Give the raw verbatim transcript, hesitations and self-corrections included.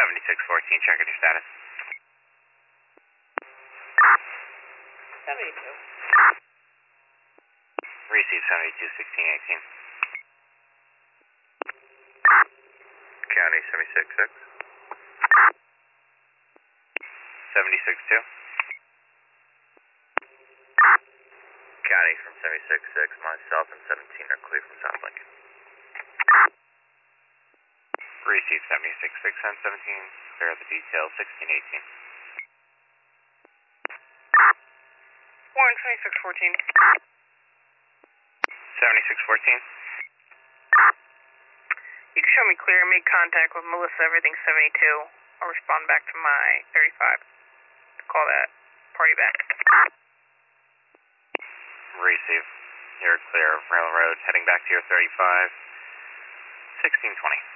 seventy-six fourteen, checking your status. seventy-two. Receive seventy-two sixteen eighteen. County seventy-six six. seventy-six two. County from seventy-six six, myself and seventeen are clear from South Lincoln. Receive seventy-six six and seventeen, clear the details sixteen eighteen. Warren twenty-six fourteen. seventy-six fourteen. You can show me clear. Make contact with Melissa, everything seventy-two. I'll respond back to my thirty-five. Call that party back. Receive. You're clear of Railroad, heading back to your thirty-five. sixteen twenty.